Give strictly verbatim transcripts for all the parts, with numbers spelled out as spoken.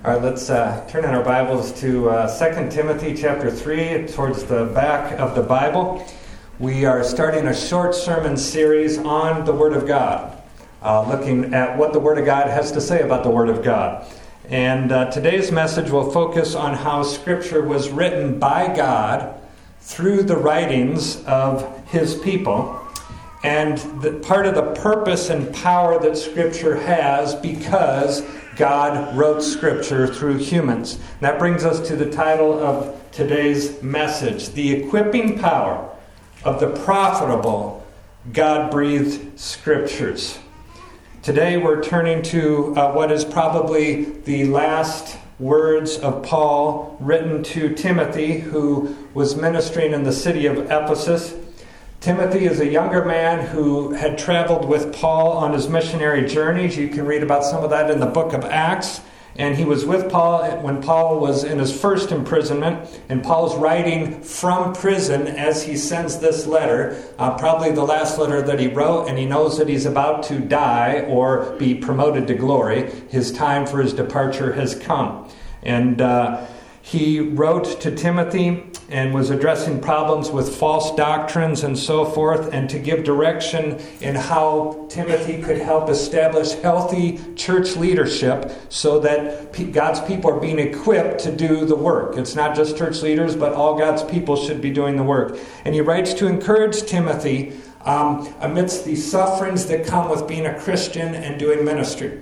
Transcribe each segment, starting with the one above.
All right, let's uh, turn in our Bibles to uh, Second Timothy chapter three, towards the back of the Bible. We are starting a short sermon series on the Word of God, uh, looking at what the Word of God has to say about the Word of God. And uh, today's message will focus on how Scripture was written by God through the writings of His people, and the, part of the purpose and power that Scripture has because God wrote Scripture through humans. And that brings us to the title of today's message, The Equipping Power of the Profitable God-Breathed Scriptures. Today we're turning to uh, what is probably the last words of Paul written to Timothy, who was ministering in the city of Ephesus. Timothy is a younger man who had traveled with Paul on his missionary journeys. You can read about some of that in the book of Acts. And he was with Paul when Paul was in his first imprisonment. And Paul's writing from prison as he sends this letter, uh, probably the last letter that he wrote, and he knows that he's about to die or be promoted to glory. His time for his departure has come. And uh, he wrote to Timothy and was addressing problems with false doctrines and so forth, and to give direction in how Timothy could help establish healthy church leadership so that God's people are being equipped to do the work. It's not just church leaders, but all God's people should be doing the work. And he writes to encourage Timothy um, amidst the sufferings that come with being a Christian and doing ministry.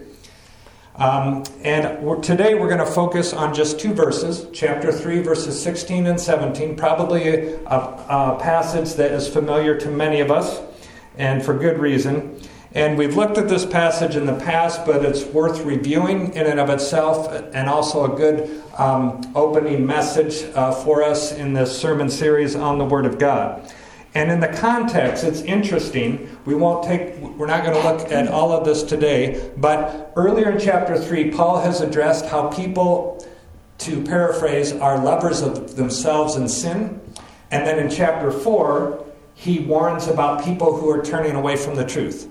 Um, and we're, today we're going to focus on just two verses, chapter three, verses sixteen and seventeen, probably a, a passage that is familiar to many of us, and for good reason. And we've looked at this passage in the past, but it's worth reviewing in and of itself, and also a good um, opening message uh, for us in this sermon series on the Word of God. And in the context, it's interesting. We won't take, we're not going to look at all of this today, but earlier in chapter three, Paul has addressed how people, to paraphrase, are lovers of themselves and sin. And then in chapter four, he warns about people who are turning away from the truth.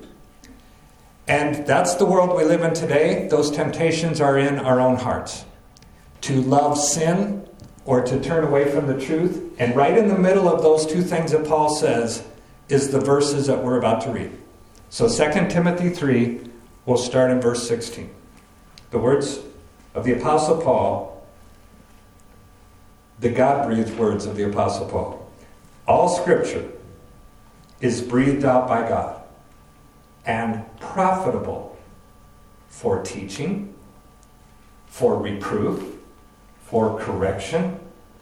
And that's the world we live in today. Those temptations are in our own hearts. To love sin or to turn away from the truth. And right in the middle of those two things that Paul says is the verses that we're about to read. So Second Timothy three, we'll start in verse sixteen. The words of the Apostle Paul, the God-breathed words of the Apostle Paul. All Scripture is breathed out by God and profitable for teaching, for reproof, for correction,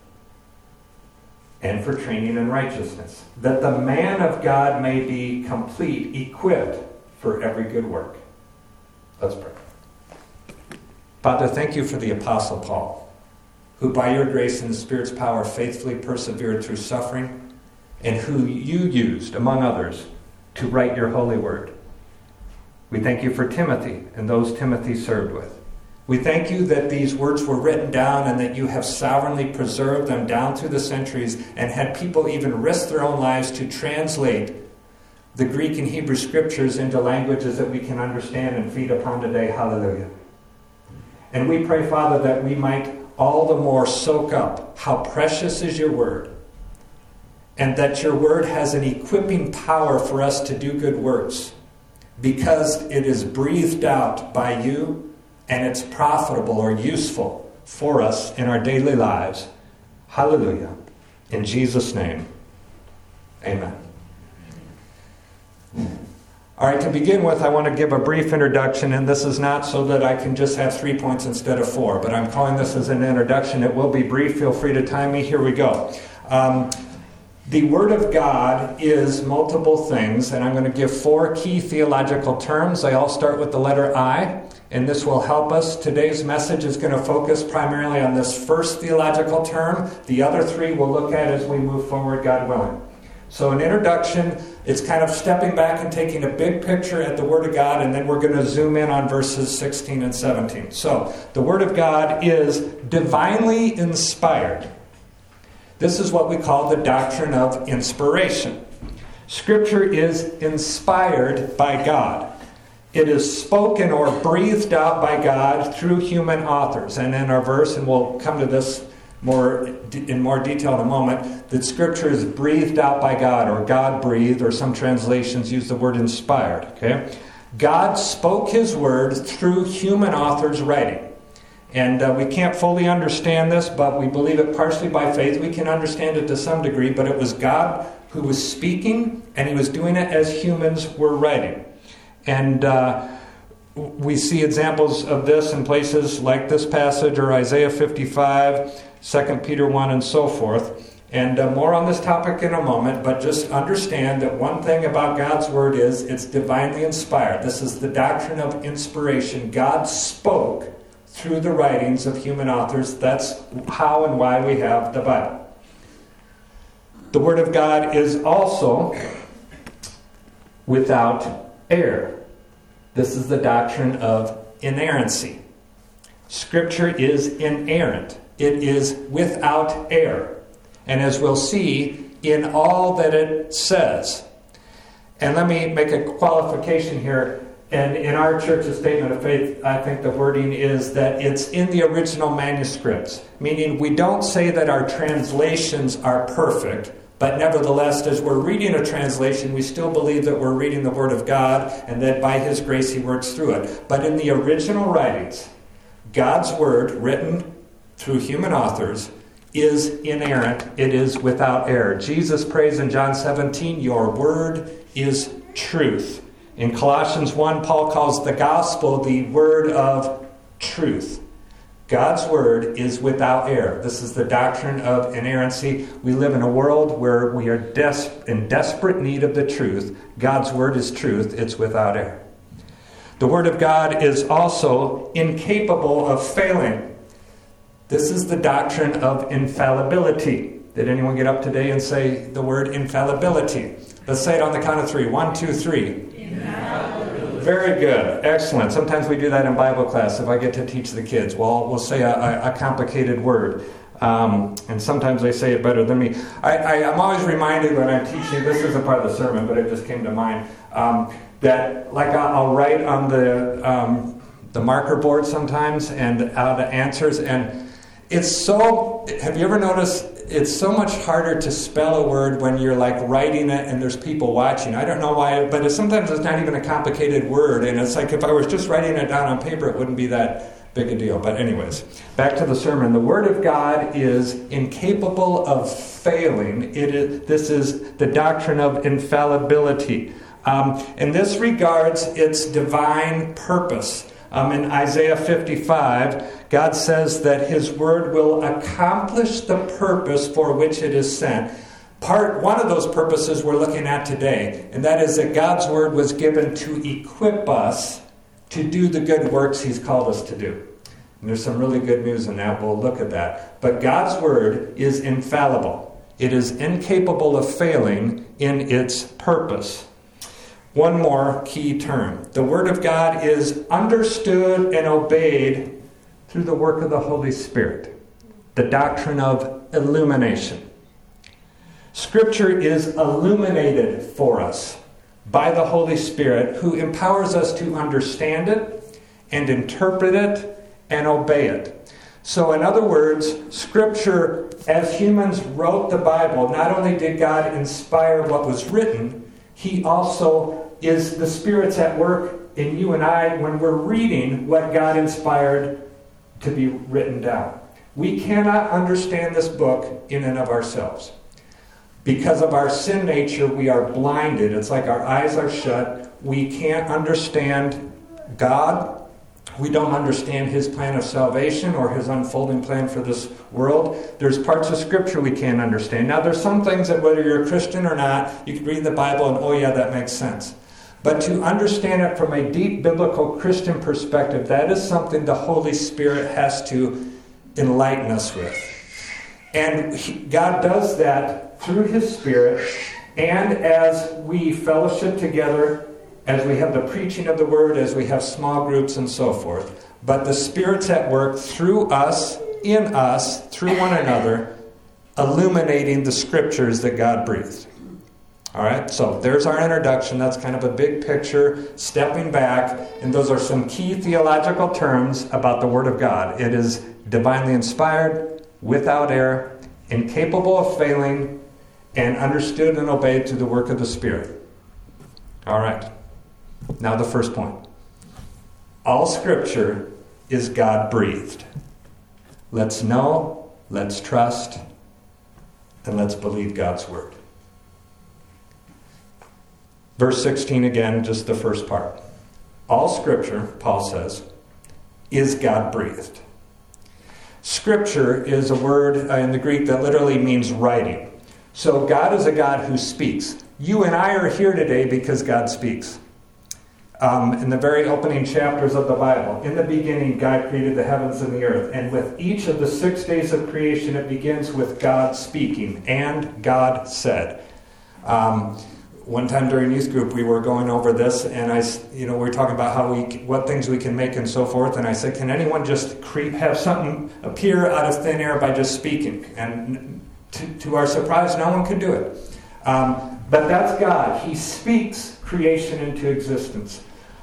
and for training in righteousness, that the man of God may be complete, equipped for every good work. Let's pray. Father, thank you for the Apostle Paul, who by your grace and the Spirit's power faithfully persevered through suffering, and who you used, among others, to write your holy word. We thank you for Timothy and those Timothy served with. We thank you that these words were written down and that you have sovereignly preserved them down through the centuries and had people even risk their own lives to translate the Greek and Hebrew scriptures into languages that we can understand and feed upon today. Hallelujah. And we pray, Father, that we might all the more soak up how precious is your word, and that your word has an equipping power for us to do good works because it is breathed out by you. And it's profitable or useful for us in our daily lives. Hallelujah. In Jesus' name, amen. All right, to begin with, I want to give a brief introduction, and this is not so that I can just have three points instead of four, but I'm calling this as an introduction. It will be brief. Feel free to time me. Here we go. Um, The Word of God is multiple things, and I'm going to give four key theological terms. They all start with the letter I, and this will help us. Today's message is going to focus primarily on this first theological term. The other three we'll look at as we move forward, God willing. So an introduction, it's kind of stepping back and taking a big picture at the Word of God, and then we're going to zoom in on verses sixteen and seventeen. So the Word of God is divinely inspired. This is what we call the doctrine of inspiration. Scripture is inspired by God. It is spoken or breathed out by God through human authors. And in our verse, and we'll come to this more in more detail in a moment, that Scripture is breathed out by God, or God breathed, or some translations use the word inspired. Okay, God spoke His word through human authors' writing. And uh, we can't fully understand this, but we believe it partially by faith. We can understand it to some degree, but it was God who was speaking, and He was doing it as humans were writing. And uh, we see examples of this in places like this passage, or Isaiah fifty-five, Second Peter one, and so forth. And uh, more on this topic in a moment, but just understand that one thing about God's Word is it's divinely inspired. This is the doctrine of inspiration. God spoke through the writings of human authors. That's how and why we have the Bible. The Word of God is also without error. This is the doctrine of inerrancy. Scripture is inerrant. It is without error. And as we'll see, in all that it says. And let me make a qualification here. And in our church's statement of faith, I think the wording is that it's in the original manuscripts. Meaning we don't say that our translations are perfect, but nevertheless, as we're reading a translation, we still believe that we're reading the Word of God and that by His grace He works through it. But in the original writings, God's Word, written through human authors, is inerrant. It is without error. Jesus prays in John seventeen, "Your Word is truth." In Colossians one, Paul calls the gospel the word of truth. God's word is without error. This is the doctrine of inerrancy. We live in a world where we are des- in desperate need of the truth. God's word is truth. It's without error. The word of God is also incapable of failing. This is the doctrine of infallibility. Did anyone get up today and say the word infallibility? Let's say it on the count of three. One, two, three. Very good. Excellent. Sometimes we do that in Bible class if I get to teach the kids. Well, we'll say a, a complicated word. Um, and sometimes they say it better than me. I, I, I'm always reminded when I'm teaching, this isn't part of the sermon, but it just came to mind, um, that like I'll, I'll write on the um, the marker board sometimes and out the answers. And it's so, have you ever noticed, it's so much harder to spell a word when you're like writing it and there's people watching. I don't know why, but it's, sometimes it's not even a complicated word. And it's like if I was just writing it down on paper, it wouldn't be that big a deal. But anyways, back to the sermon. The Word of God is incapable of failing. It is, this is the doctrine of infallibility. Um, in this regards, its divine purpose. Um, in Isaiah fifty-five, God says that His Word will accomplish the purpose for which it is sent. Part one of those purposes we're looking at today, and that is that God's Word was given to equip us to do the good works He's called us to do. And there's some really good news in that. We'll look at that. But God's Word is infallible. It is incapable of failing in its purpose. One more key term. The Word of God is understood and obeyed through the work of the Holy Spirit. The doctrine of illumination. Scripture is illuminated for us by the Holy Spirit, who empowers us to understand it and interpret it and obey it. So in other words, Scripture, as humans wrote the Bible, not only did God inspire what was written, He also is the Spirit's at work in you and I when we're reading what God inspired to be written down. We cannot understand this book in and of ourselves. Because of our sin nature, we are blinded. It's like our eyes are shut. We can't understand God. We don't understand His plan of salvation or His unfolding plan for this world. There's parts of Scripture we can't understand. Now, there's some things that whether you're a Christian or not, you can read the Bible and, oh yeah, that makes sense. But to understand it from a deep biblical Christian perspective, that is something the Holy Spirit has to enlighten us with. And he, God does that through His Spirit, and as we fellowship together, as we have the preaching of the Word, as we have small groups and so forth. But the Spirit's at work through us, in us, through one another, illuminating the Scriptures that God breathed. All right, so there's our introduction. That's kind of a big picture, stepping back, and those are some key theological terms about the Word of God. It is divinely inspired, without error, incapable of failing, and understood and obeyed through the work of the Spirit. All right, now the first point. All Scripture is God-breathed. Let's know, let's trust, and let's believe God's Word. Verse sixteen again, just the first part. All Scripture, Paul says, is God-breathed. Scripture is a word in the Greek that literally means writing. So God is a God who speaks. You and I are here today because God speaks. Um, in the very opening chapters of the Bible, in the beginning, God created the heavens and the earth. And with each of the six days of creation, it begins with God speaking. And God said. Um, One time during youth group, we were going over this, and I, you know, we were talking about how we, what things we can make and so forth. And I said, "Can anyone just creep, have something appear out of thin air by just speaking?" And to, to our surprise, no one could do it. Um, but that's God. He speaks creation into existence.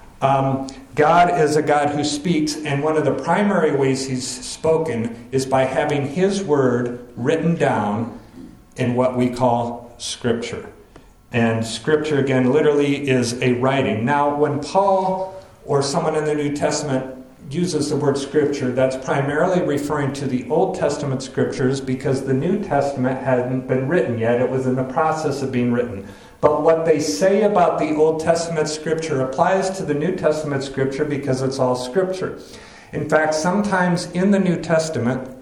Um, God is a God who speaks, and one of the primary ways He's spoken is by having His word written down in what we call Scripture. And Scripture, again, literally is a writing. Now, when Paul or someone in the New Testament uses the word Scripture, that's primarily referring to the Old Testament Scriptures because the New Testament hadn't been written yet. It was in the process of being written. But what they say about the Old Testament Scripture applies to the New Testament Scripture because it's all Scripture. In fact, sometimes in the New Testament,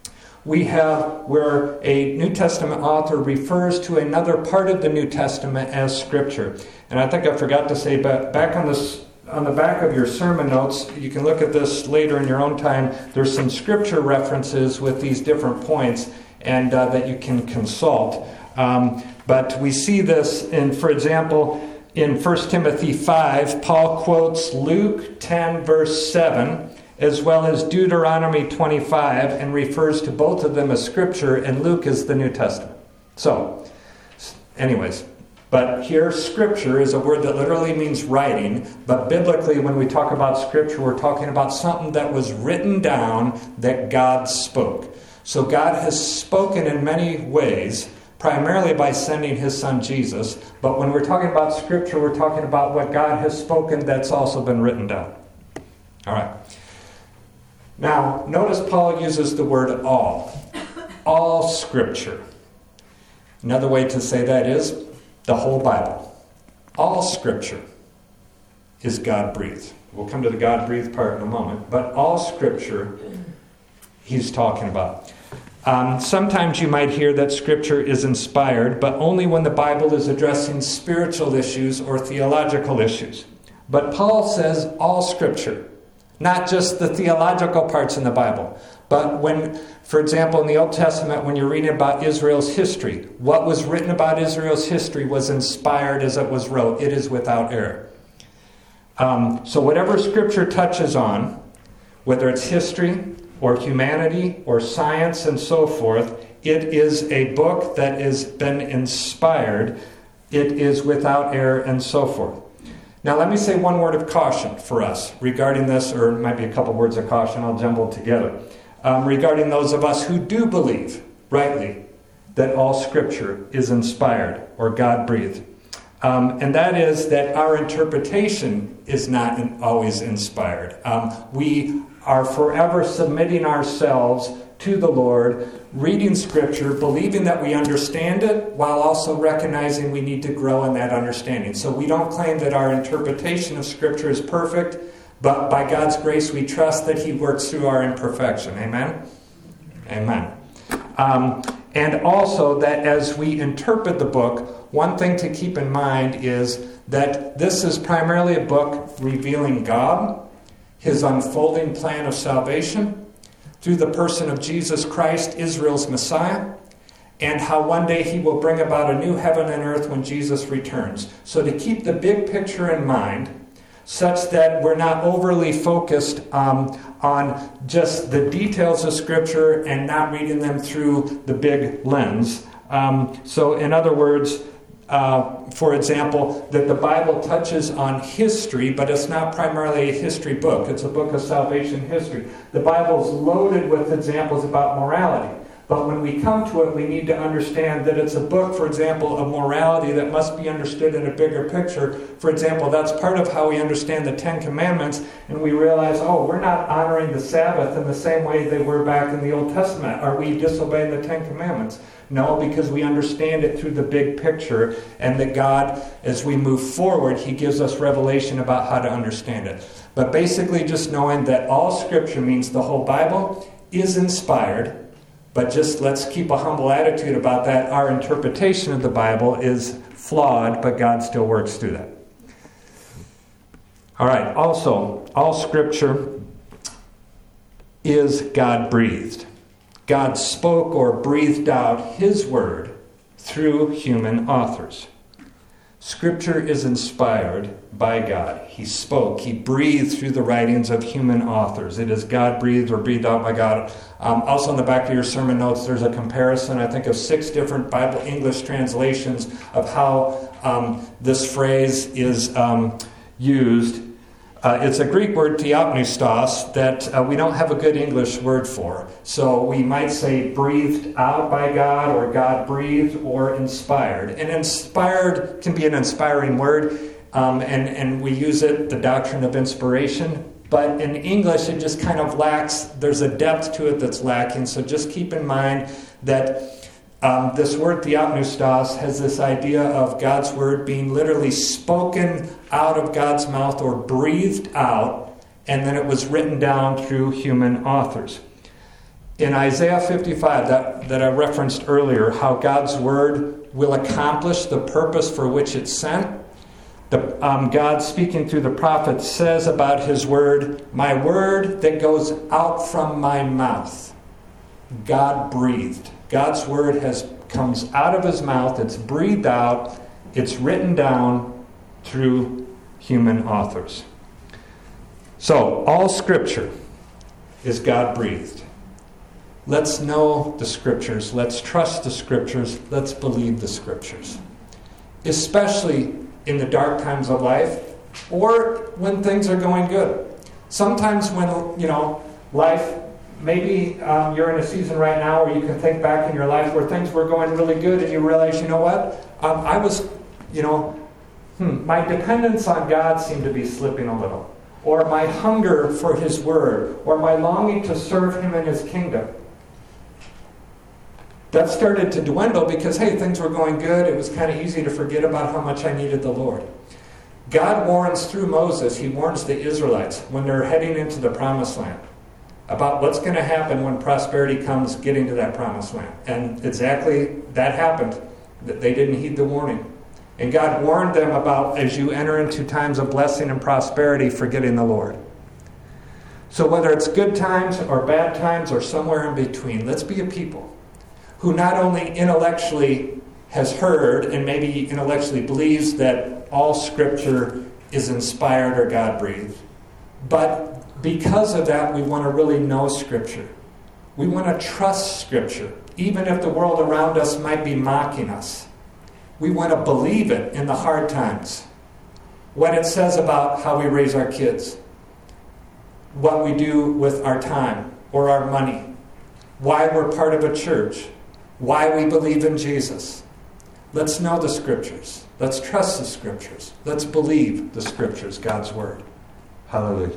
we have where a New Testament author refers to another part of the New Testament as Scripture. And I think I forgot to say, but back on this, on the back of your sermon notes, you can look at this later in your own time. There's some Scripture references with these different points, and uh, that you can consult. Um, but we see this in, for example, in First Timothy five, Paul quotes Luke ten, verse seven, as well as Deuteronomy twenty-five, and refers to both of them as Scripture, and Luke is the New Testament. So, anyways, but here Scripture is a word that literally means writing, but biblically when we talk about Scripture, we're talking about something that was written down that God spoke. So God has spoken in many ways, primarily by sending His Son Jesus, but when we're talking about Scripture, we're talking about what God has spoken that's also been written down. All right. Now, notice Paul uses the word all. All Scripture. Another way to say that is the whole Bible. All Scripture is God-breathed. We'll come to the God-breathed part in a moment. But all Scripture he's talking about. Um, sometimes you might hear that Scripture is inspired, but only when the Bible is addressing spiritual issues or theological issues. But Paul says all Scripture. Not just the theological parts in the Bible, but when, for example, in the Old Testament, when you're reading about Israel's history, what was written about Israel's history was inspired as it was wrote. It is without error. Um, so whatever Scripture touches on, whether it's history or humanity or science and so forth, it is a book that has been inspired. It is without error and so forth. Now, let me say one word of caution for us regarding this, or it might be a couple words of caution, I'll jumble together, um, regarding those of us who do believe, rightly, that all Scripture is inspired or God-breathed. Um, and that is that our interpretation is not in, always inspired. Um, we are forever submitting ourselves to the Lord, reading Scripture, believing that we understand it, while also recognizing we need to grow in that understanding. So we don't claim that our interpretation of Scripture is perfect, but by God's grace we trust that He works through our imperfection. Amen? Amen. Um, and also that as we interpret the book, one thing to keep in mind is that this is primarily a book revealing God, His unfolding plan of salvation, through the person of Jesus Christ, Israel's Messiah, and how one day He will bring about a new heaven and earth when Jesus returns. So to keep the big picture in mind, such that we're not overly focused um, on just the details of Scripture and not reading them through the big lens. Um, so in other words, uh, for example, that the Bible touches on history, but it's not primarily a history book. It's a book of salvation history. The Bible is loaded with examples about morality. But when we come to it, we need to understand that it's a book, for example, of morality that must be understood in a bigger picture. For example, that's part of how we understand the Ten Commandments, and we realize, oh, we're not honoring the Sabbath in the same way they were back in the Old Testament. Are we disobeying the Ten Commandments? No, because we understand it through the big picture, and that God, as we move forward, He gives us revelation about how to understand it. But basically just knowing that all Scripture means the whole Bible is inspired. But just let's keep a humble attitude about that. Our interpretation of the Bible is flawed, but God still works through that. All right, also, all Scripture is God-breathed. God spoke or breathed out His Word through human authors. Scripture is inspired by God. He spoke. He breathed through the writings of human authors. It is God-breathed or breathed out by God. Um, also in the back of your sermon notes, there's a comparison, I think, of six different Bible English translations of how um, this phrase is um, used. Uh, it's a Greek word, theopneustos, that uh, we don't have a good English word for. So we might say breathed out by God, or God breathed, or inspired. And inspired can be an inspiring word, um, and, and we use it, the doctrine of inspiration. But in English, it just kind of lacks, there's a depth to it that's lacking. So just keep in mind that Um, this word theopneustos has this idea of God's word being literally spoken out of God's mouth or breathed out, and then it was written down through human authors. In Isaiah fifty-five, that, that I referenced earlier, how God's word will accomplish the purpose for which it's sent, the, um, God speaking through the prophet says about His word, "My word that goes out from my mouth, God breathed." God's word has comes out of His mouth, it's breathed out, it's written down through human authors. So, all Scripture is God-breathed. Let's know the Scriptures, let's trust the Scriptures, let's believe the Scriptures. Especially in the dark times of life, or when things are going good. Sometimes when, you know, life... Maybe um, you're in a season right now where you can think back in your life where things were going really good and you realize, you know what? Um, I was, you know, hmm, my dependence on God seemed to be slipping a little. Or my hunger for His Word. Or my longing to serve Him in His kingdom. That started to dwindle because, hey, things were going good. It was kind of easy to forget about how much I needed the Lord. God warns through Moses, He warns the Israelites when they're heading into the Promised Land about what's going to happen when prosperity comes getting to that Promised Land. And exactly that happened. They didn't heed the warning. And God warned them about, as you enter into times of blessing and prosperity, forgetting the Lord. So whether it's good times or bad times or somewhere in between, let's be a people who not only intellectually has heard and maybe intellectually believes that all Scripture is inspired or God-breathed, but because of that, we want to really know Scripture. We want to trust Scripture, even if the world around us might be mocking us. We want to believe it in the hard times. What it says about how we raise our kids, what we do with our time or our money, why we're part of a church, why we believe in Jesus. Let's know the Scriptures. Let's trust the Scriptures. Let's believe the Scriptures, God's Word. Hallelujah.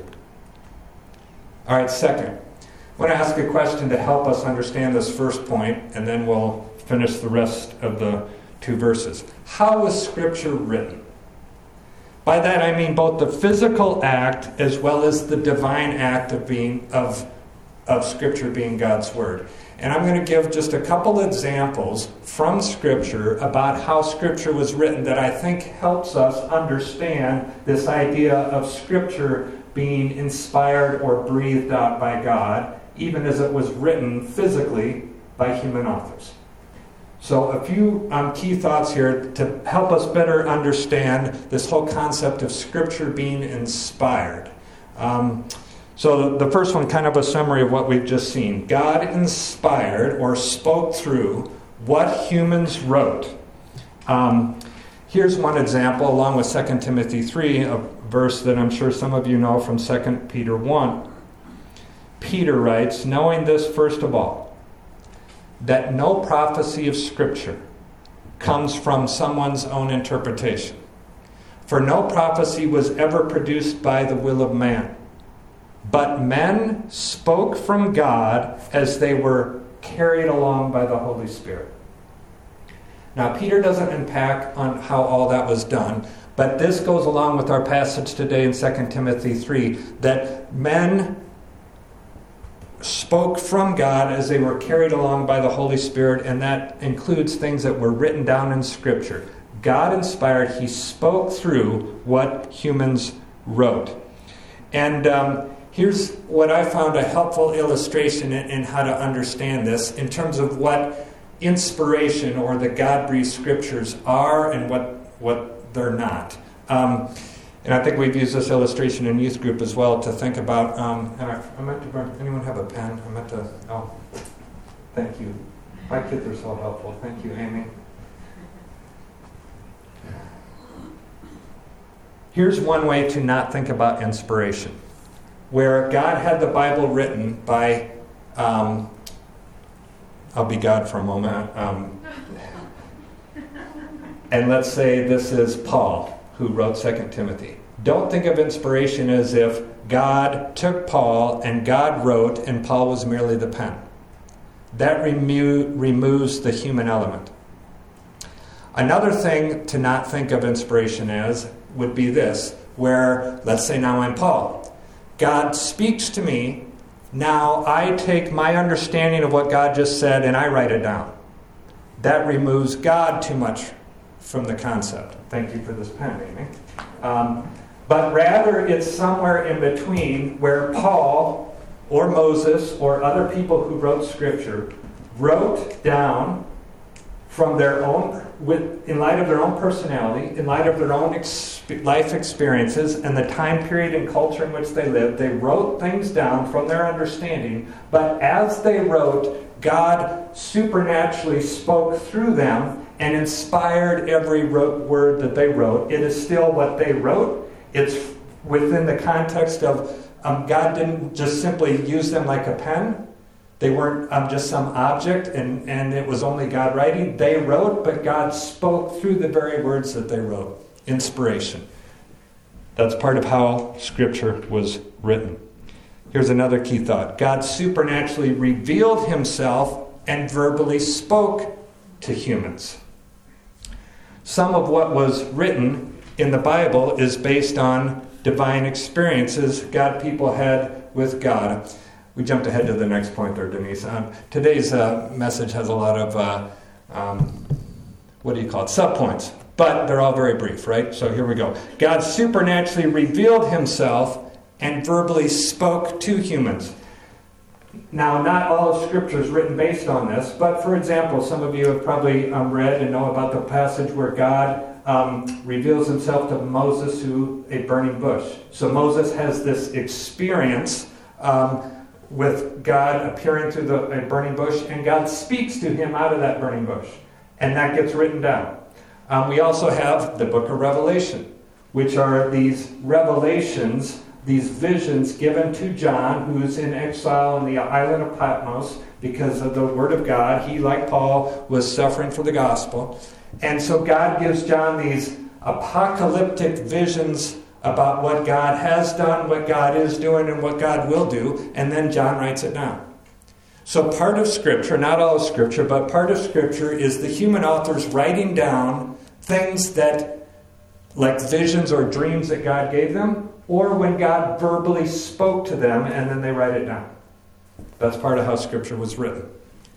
All right, second, I want to ask a question to help us understand this first point, and then we'll finish the rest of the two verses. How was Scripture written? By that I mean both the physical act as well as the divine act of being of, of Scripture being God's Word. And I'm going to give just a couple examples from Scripture about how Scripture was written that I think helps us understand this idea of Scripture being inspired or breathed out by God, even as it was written physically by human authors. So a few um, key thoughts here to help us better understand this whole concept of Scripture being inspired. Um, so the, the first one, kind of a summary of what we've just seen. God inspired or spoke through what humans wrote. Um, Here's one example, along with Second Timothy three, a verse that I'm sure some of you know from Second Peter one. Peter writes, knowing this first of all, that no prophecy of Scripture comes from someone's own interpretation. For no prophecy was ever produced by the will of man, but men spoke from God as they were carried along by the Holy Spirit. Now, Peter doesn't unpack on how all that was done, but this goes along with our passage today in Second Timothy three, that men spoke from God as they were carried along by the Holy Spirit, and that includes things that were written down in Scripture. God inspired, He spoke through what humans wrote. And um, here's what I found a helpful illustration in, in how to understand this in terms of what inspiration or the God-breathed Scriptures are and what, what they're not. Um, And I think we've used this illustration in youth group as well to think about. Um, and I, I meant to burn. Anyone have a pen? I meant to. Oh, thank you. My kids are so helpful. Thank you, Amy. Here's one way to not think about inspiration, where God had the Bible written by. Um, I'll be God for a moment. Um, and let's say this is Paul, who wrote Second Timothy. Don't think of inspiration as if God took Paul and God wrote and Paul was merely the pen. That remo- removes the human element. Another thing to not think of inspiration as would be this, where, let's say now I'm Paul. God speaks to me. Now I take my understanding of what God just said and I write it down. That removes God too much from the concept. Thank you for this pen, Amy. Um, but rather, it's somewhere in between where Paul or Moses or other people who wrote Scripture wrote down from their own, with, in light of their own personality, in light of their own ex- life experiences and the time period and culture in which they lived, they wrote things down from their understanding, but as they wrote, God supernaturally spoke through them and inspired every wrote word that they wrote. It is still what they wrote. It's within the context of um, God didn't just simply use them like a pen. They weren't um, just some object and, and it was only God writing. They wrote, but God spoke through the very words that they wrote. Inspiration. That's part of how Scripture was written. Here's another key thought. God supernaturally revealed Himself and verbally spoke to humans. Some of what was written in the Bible is based on divine experiences God people had with God. We jumped ahead to the next point there, Denise. Um, today's uh, message has a lot of, uh, um, what do you call it, subpoints. But they're all very brief, right? So here we go. God supernaturally revealed Himself and verbally spoke to humans. Now, not all of Scripture is written based on this, but for example, some of you have probably um, read and know about the passage where God um, reveals Himself to Moses through a burning bush. So Moses has this experience um, with God appearing through the, a burning bush, and God speaks to him out of that burning bush, and that gets written down. Um, we also have the book of Revelation, which are these revelations, these visions given to John, who's in exile on the island of Patmos because of the Word of God. He, like Paul, was suffering for the gospel. And so God gives John these apocalyptic visions about what God has done, what God is doing, and what God will do. And then John writes it down. So part of Scripture, not all of Scripture, but part of Scripture is the human authors writing down things that, like visions or dreams that God gave them, or when God verbally spoke to them and then they write it down. That's part of how Scripture was written.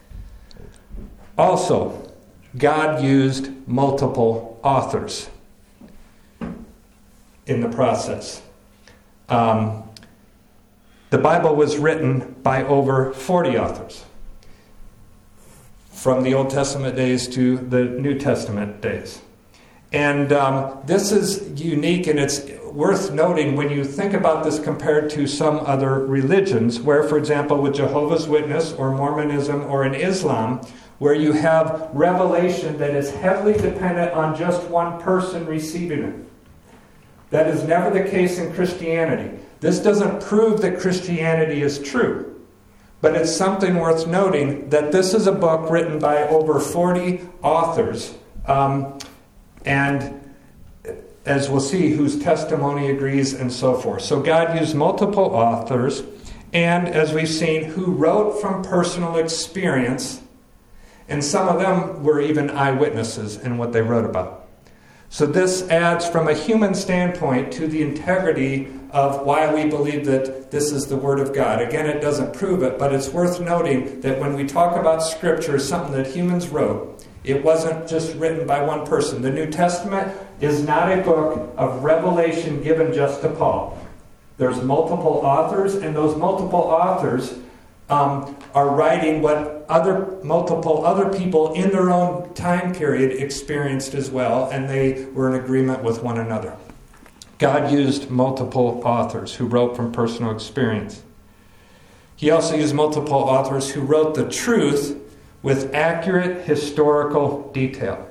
Also, God used multiple authors in the process. Um, the Bible was written by over forty authors, from the Old Testament days to the New Testament days. And um, this is unique, and it's worth noting when you think about this compared to some other religions, where, for example, with Jehovah's Witness or Mormonism or in Islam, where you have revelation that is heavily dependent on just one person receiving it. That is never the case in Christianity. This doesn't prove that Christianity is true, but it's something worth noting that this is a book written by over forty authors, um, and as we'll see, whose testimony agrees and so forth. So God used multiple authors, and as we've seen, who wrote from personal experience, and some of them were even eyewitnesses in what they wrote about. So this adds, from a human standpoint, to the integrity of why we believe that this is the Word of God. Again, it doesn't prove it, but it's worth noting that when we talk about Scripture as something that humans wrote, it wasn't just written by one person. The New Testament is not a book of revelation given just to Paul. There's multiple authors, and those multiple authors um, are writing what other multiple other people in their own time period experienced as well, and they were in agreement with one another. God used multiple authors who wrote from personal experience. He also used multiple authors who wrote the truth with accurate historical detail.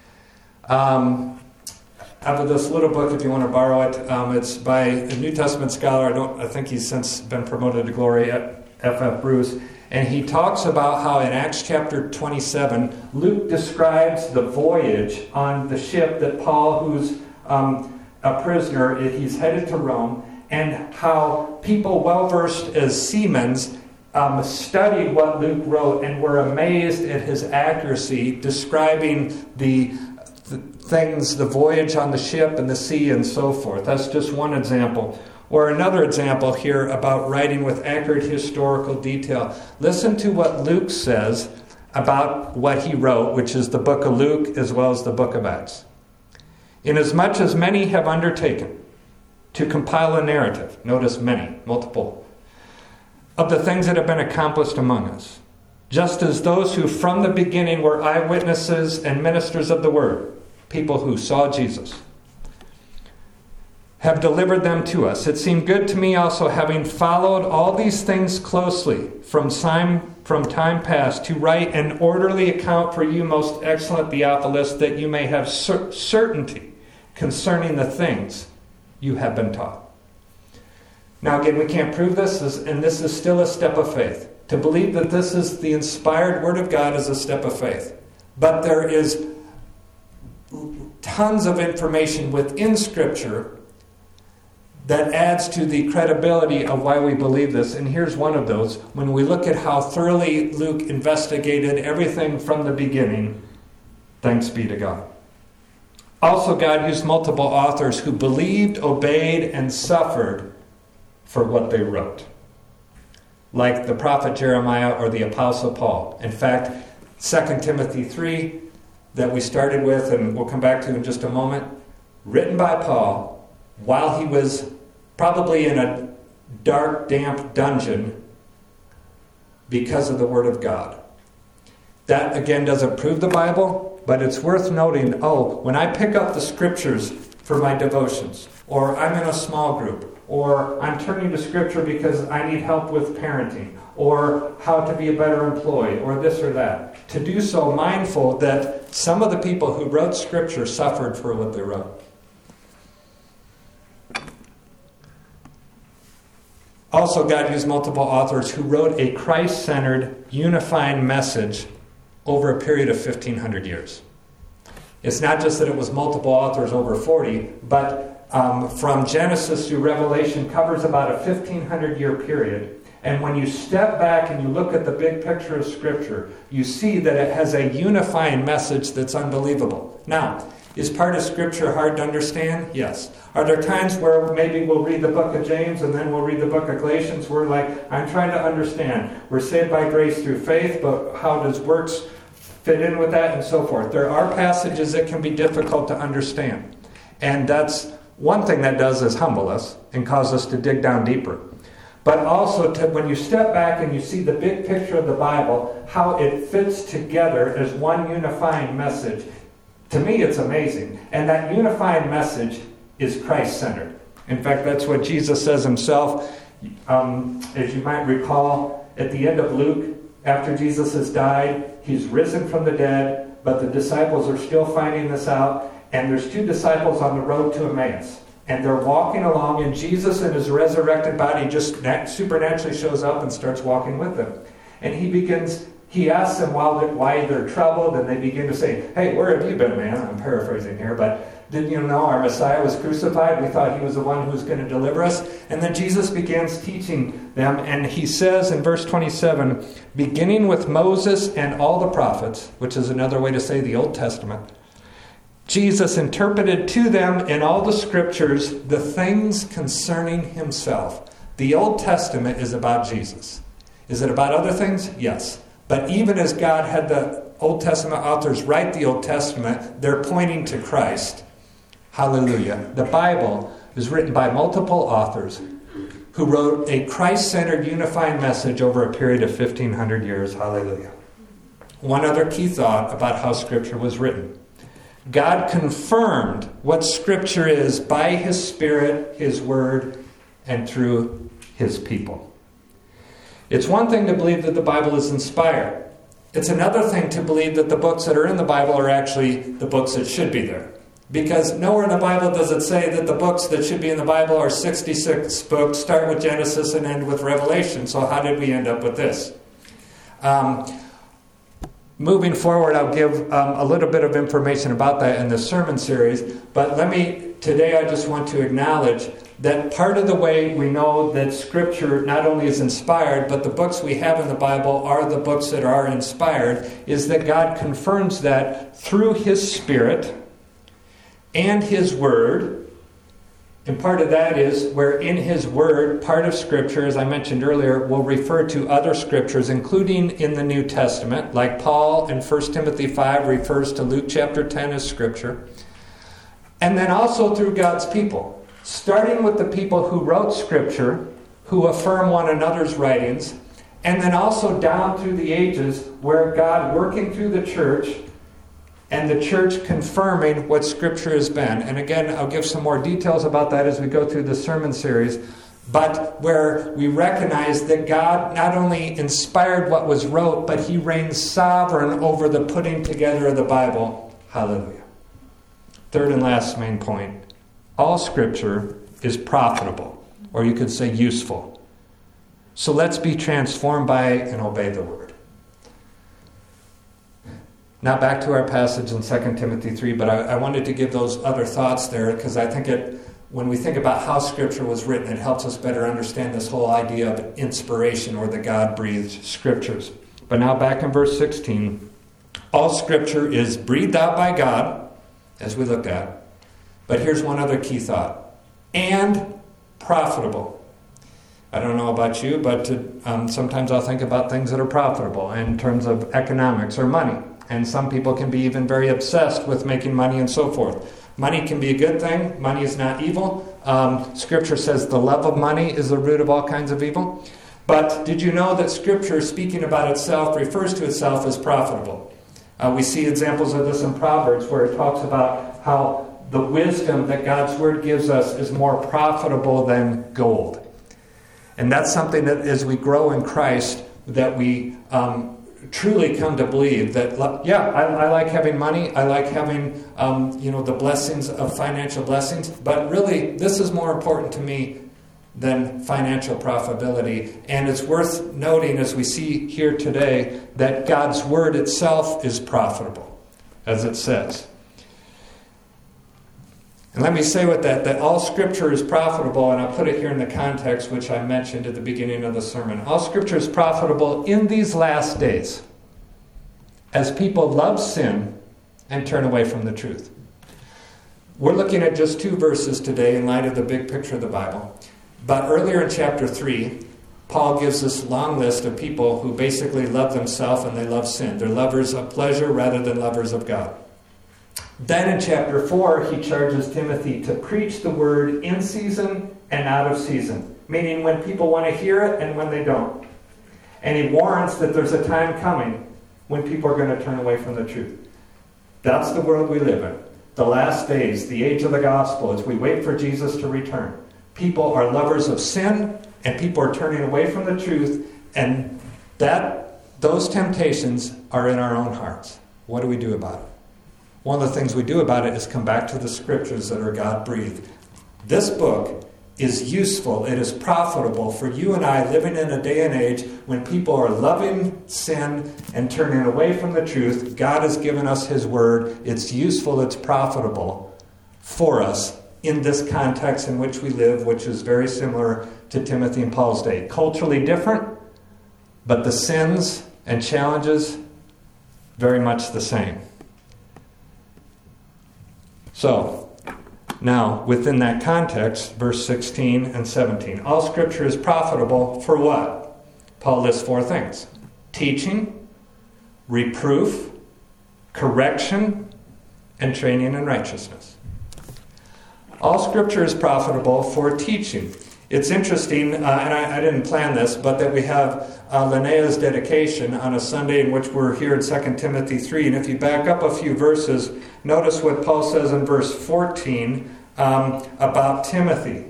Um, I have this little book, if you want to borrow it. Um, it's by a New Testament scholar. I don't. I think he's since been promoted to glory, F F Bruce. And he talks about how in Acts chapter twenty-seven, Luke describes the voyage on the ship that Paul, who's um, a prisoner, he's headed to Rome, and how people well-versed as seamen Um, studied what Luke wrote and were amazed at his accuracy, describing the, the things, the voyage on the ship and the sea and so forth. That's just one example. Or another example here about writing with accurate historical detail. Listen to what Luke says about what he wrote, which is the book of Luke as well as the book of Acts. Inasmuch as many have undertaken to compile a narrative, notice many, multiple, of the things that have been accomplished among us, just as those who from the beginning were eyewitnesses and ministers of the word, people who saw Jesus, have delivered them to us. It seemed good to me also, having followed all these things closely from time, from time past, to write an orderly account for you, most excellent Theophilus, that you may have cer- certainty concerning the things you have been taught. Now again, we can't prove this, and this is still a step of faith. To believe that this is the inspired Word of God is a step of faith. But there is tons of information within Scripture that adds to the credibility of why we believe this. And here's one of those. When we look at how thoroughly Luke investigated everything from the beginning, thanks be to God. Also, God used multiple authors who believed, obeyed, and suffered for what they wrote, like the prophet Jeremiah or the apostle Paul. In fact, Second Timothy three, that we started with and we'll come back to in just a moment, written by Paul while he was probably in a dark, damp dungeon because of the Word of God. That, again, doesn't prove the Bible, but it's worth noting, oh, when I pick up the Scriptures for my devotions, or I'm in a small group, or I'm turning to Scripture because I need help with parenting, or how to be a better employee, or this or that. To do so mindful that some of the people who wrote Scripture suffered for what they wrote. Also, God used multiple authors who wrote a Christ-centered, unifying message over a period of fifteen hundred years. It's not just that it was multiple authors over forty, but Um, from Genesis through Revelation covers about a fifteen hundred year period. And when you step back and you look at the big picture of Scripture, you see that it has a unifying message that's unbelievable. Now, is part of Scripture hard to understand? Yes. Are there times where maybe we'll read the book of James and then we'll read the book of Galatians? We're like, I'm trying to understand. We're saved by grace through faith, but how does works fit in with that and so forth? There are passages that can be difficult to understand. And that's one thing that does is humble us and cause us to dig down deeper. But also, to, when you step back and you see the big picture of the Bible, how it fits together as one unifying message, To me, it's amazing. And that unifying message is Christ-centered. In fact, that's what Jesus says himself. Um, as you might recall, at the end of Luke, after Jesus has died, he's risen from the dead, but the disciples are still finding this out. And there's two disciples on the road to Emmaus. And they're walking along, and Jesus in his resurrected body just nat- supernaturally shows up and starts walking with them. And he begins, he asks them while they're, why they're troubled, and they begin to say, hey, where have you been, man? I'm paraphrasing here, but didn't you know our Messiah was crucified? We thought he was the one who was going to deliver us. And then Jesus begins teaching them, and he says in verse twenty-seven, beginning with Moses and all the prophets, which is another way to say the Old Testament, Jesus interpreted to them in all the scriptures the things concerning himself. The Old Testament is about Jesus. Is it about other things? Yes. But even as God had the Old Testament authors write the Old Testament, they're pointing to Christ. Hallelujah. The Bible is written by multiple authors who wrote a Christ-centered unifying message over a period of fifteen hundred years. Hallelujah. One other key thought about how Scripture was written. God confirmed what Scripture is by his Spirit, his Word, and through his people. It's one thing to believe that the Bible is inspired. It's another thing to believe that the books that are in the Bible are actually the books that should be there. Because nowhere in the Bible does it say that the books that should be in the Bible are sixty-six books, start with Genesis and end with Revelation. So how did we end up with this? Um... Moving forward, I'll give um, a little bit of information about that in the sermon series. But let me, today I just want to acknowledge that part of the way we know that Scripture not only is inspired, but the books we have in the Bible are the books that are inspired, is that God confirms that through his Spirit and his Word. And part of that is where in his Word, part of Scripture, as I mentioned earlier, will refer to other Scriptures, including in the New Testament, like Paul in First Timothy five refers to Luke chapter ten as Scripture. And then also through God's people, starting with the people who wrote Scripture, who affirm one another's writings, and then also down through the ages where God working through the church and the church confirming what Scripture has been. And again, I'll give some more details about that as we go through the sermon series. But where we recognize that God not only inspired what was wrote, but he reigns sovereign over the putting together of the Bible. Hallelujah. Third and last main point. All Scripture is profitable, or you could say useful. So let's be transformed by and obey the Word. Now back to our passage in Second Timothy three, but I, I wanted to give those other thoughts there because I think it, when we think about how Scripture was written, it helps us better understand this whole idea of inspiration or the God-breathed Scriptures. But now back in verse sixteen, all Scripture is breathed out by God, as we looked at. But here's one other key thought. And profitable. I don't know about you, but to, um, sometimes I'll think about things that are profitable in terms of economics or money. And some people can be even very obsessed with making money and so forth. Money can be a good thing. Money is not evil. Um, scripture says the love of money is the root of all kinds of evil. But did you know that Scripture, speaking about itself, refers to itself as profitable? Uh, we see examples of this in Proverbs where it talks about how the wisdom that God's Word gives us is more profitable than gold. And that's something that as we grow in Christ, that we um, truly come to believe that, yeah, I, I like having money. I like having, um, you know, the blessings of financial blessings. But really, this is more important to me than financial profitability. And it's worth noting, as we see here today, that God's Word itself is profitable, as it says. And let me say with that, that all Scripture is profitable, and I'll put it here in the context which I mentioned at the beginning of the sermon. All Scripture is profitable in these last days, as people love sin and turn away from the truth. We're looking at just two verses today in light of the big picture of the Bible. But earlier in chapter three, Paul gives this long list of people who basically love themselves and they love sin. They're lovers of pleasure rather than lovers of God. Then in chapter four, he charges Timothy to preach the word in season and out of season, meaning when people want to hear it and when they don't. And he warns that there's a time coming when people are going to turn away from the truth. That's the world we live in. The last days, the age of the gospel, as we wait for Jesus to return. People are lovers of sin, and people are turning away from the truth, and that those temptations are in our own hearts. What do we do about it? One of the things we do about it is come back to the scriptures that are God-breathed. This book is useful, it is profitable for you and I living in a day and age when people are loving sin and turning away from the truth. God has given us His Word. It's useful, it's profitable for us in this context in which we live, which is very similar to Timothy and Paul's day. Culturally different, but the sins and challenges very much the same. So, now, within that context, verse sixteen and seventeen. All Scripture is profitable for what? Paul lists four things. Teaching, reproof, correction, and training in righteousness. All Scripture is profitable for teaching. It's interesting, uh, and I, I didn't plan this, but that we have uh, Linnea's dedication on a Sunday in which we're here in Second Timothy three. And if you back up a few verses, notice what Paul says in verse fourteen um, about Timothy.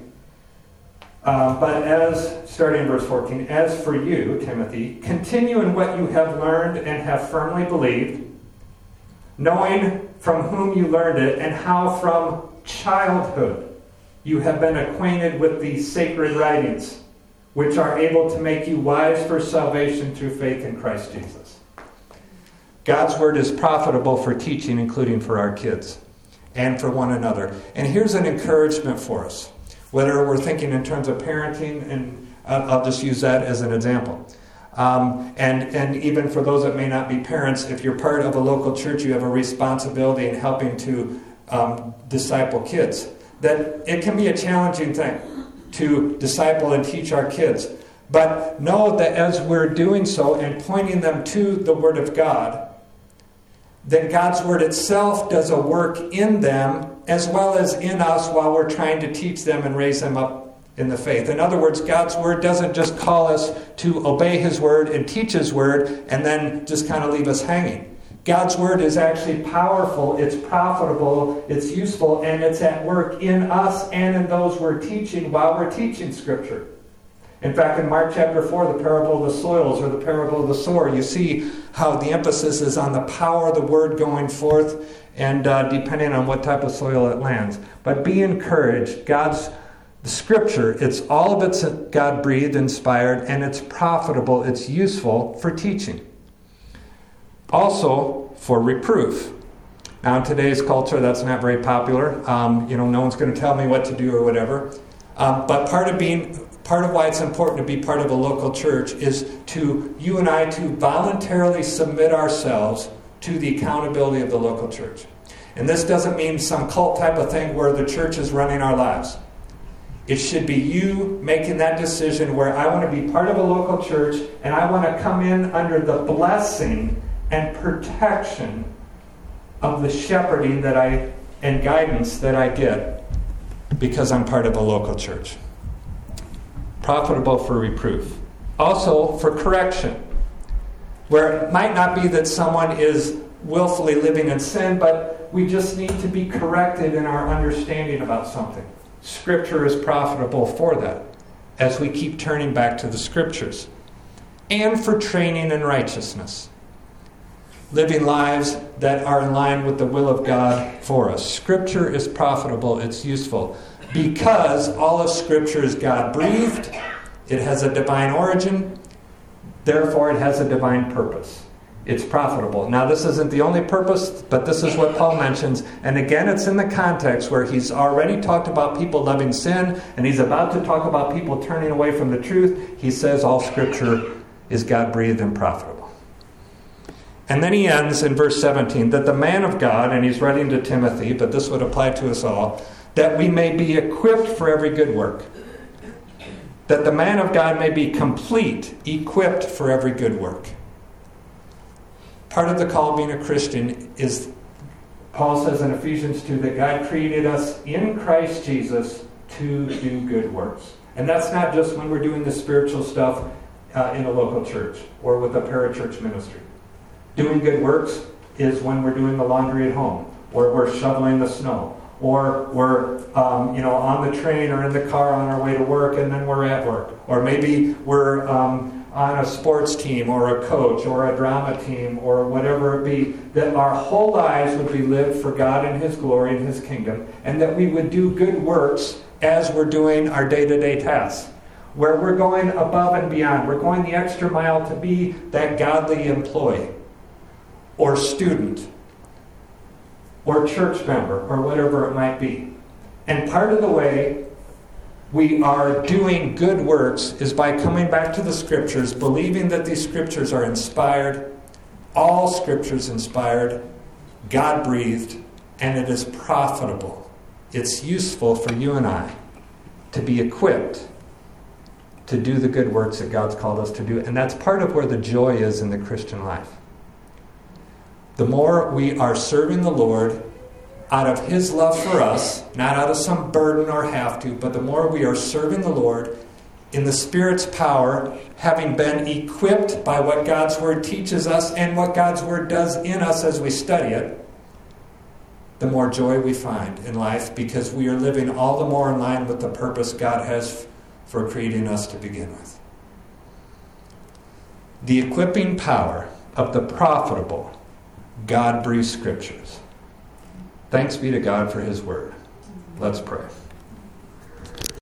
Uh, but as, starting in verse fourteen, as for you, Timothy, continue in what you have learned and have firmly believed, knowing from whom you learned it and how from childhood you have been acquainted with the sacred writings, which are able to make you wise for salvation through faith in Christ Jesus. God's Word is profitable for teaching, including for our kids and for one another. And here's an encouragement for us, whether we're thinking in terms of parenting, and I'll just use that as an example. Um, and, and even for those that may not be parents, if you're part of a local church, you have a responsibility in helping to um, disciple kids. That it can be a challenging thing to disciple and teach our kids. But know that as we're doing so and pointing them to the Word of God, that God's Word itself does a work in them as well as in us while we're trying to teach them and raise them up in the faith. In other words, God's Word doesn't just call us to obey His Word and teach His Word and then just kind of leave us hanging. God's Word is actually powerful, it's profitable, it's useful, and it's at work in us and in those we're teaching while we're teaching Scripture. In fact, in Mark chapter four, the parable of the soils or the parable of the sower, you see how the emphasis is on the power of the Word going forth and uh, depending on what type of soil it lands. But be encouraged. God's the Scripture, it's all of it's God-breathed, inspired, and it's profitable, it's useful for teaching. Also, for reproof. Now, in today's culture, that's not very popular. Um, you know, no one's going to tell me what to do or whatever. Um, but part of being, part of why it's important to be part of a local church is to, you and I, to voluntarily submit ourselves to the accountability of the local church. And this doesn't mean some cult type of thing where the church is running our lives. It should be you making that decision where I want to be part of a local church and I want to come in under the blessing and protection of the shepherding that I and guidance that I get because I'm part of a local church. Profitable for reproof. Also for correction, where it might not be that someone is willfully living in sin, but we just need to be corrected in our understanding about something. Scripture is profitable for that as we keep turning back to the Scriptures. And for training in righteousness. Living lives that are in line with the will of God for us. Scripture is profitable, it's useful. Because all of Scripture is God-breathed, it has a divine origin, therefore it has a divine purpose. It's profitable. Now this isn't the only purpose, but this is what Paul mentions. And again, it's in the context where he's already talked about people loving sin, and he's about to talk about people turning away from the truth. He says all Scripture is God-breathed and profitable. And then he ends in verse seventeen, that the man of God, and he's writing to Timothy, but this would apply to us all, that we may be equipped for every good work. That the man of God may be complete, equipped for every good work. Part of the call of being a Christian is, Paul says in Ephesians two, that God created us in Christ Jesus to do good works. And that's not just when we're doing the spiritual stuff uh, in a local church or with a parachurch ministry. Doing good works is when we're doing the laundry at home, or we're shoveling the snow, or we're um, you know, on the train or in the car on our way to work, and then we're at work. Or maybe we're um, on a sports team, or a coach, or a drama team, or whatever it be, that our whole lives would be lived for God and His glory and His kingdom, and that we would do good works as we're doing our day-to-day tasks, where we're going above and beyond. We're going the extra mile to be that godly employee, or student, or church member, or whatever it might be. And part of the way we are doing good works is by coming back to the Scriptures, believing that these Scriptures are inspired, all Scriptures inspired, God-breathed, and it is profitable. It's useful for you and I to be equipped to do the good works that God's called us to do. And that's part of where the joy is in the Christian life. The more we are serving the Lord out of His love for us, not out of some burden or have to, but the more we are serving the Lord in the Spirit's power, having been equipped by what God's Word teaches us and what God's Word does in us as we study it, the more joy we find in life, because we are living all the more in line with the purpose God has for creating us to begin with. The equipping power of the profitable God-breathed Scriptures. Thanks be to God for His Word. Let's pray.